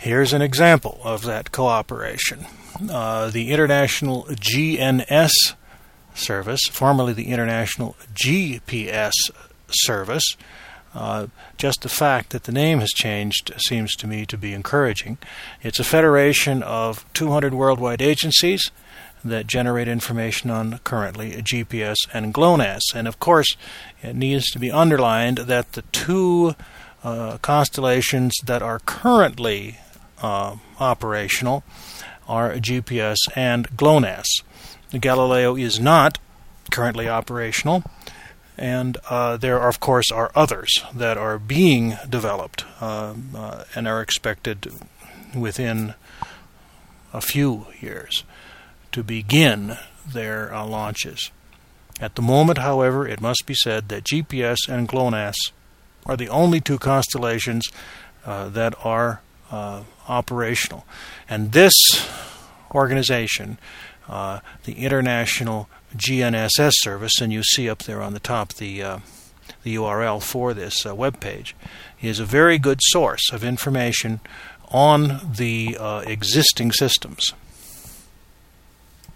Here's an example of that cooperation. The International GNS Service, formerly the International GPS Service. Just the fact that the name has changed seems to me to be encouraging. It's a federation of 200 worldwide agencies that generate information on currently GPS and GLONASS. And of course, it needs to be underlined that the two constellations that are currently operational are GPS and GLONASS. Galileo is not currently operational, and there are, of course, are others that are being developed and are expected within a few years to begin their launches. At the moment, however, it must be said that GPS and GLONASS are the only two constellations that are operational. And this organization, the International GNSS Service, and you see up there on the top the URL for this web page, is a very good source of information on the existing systems.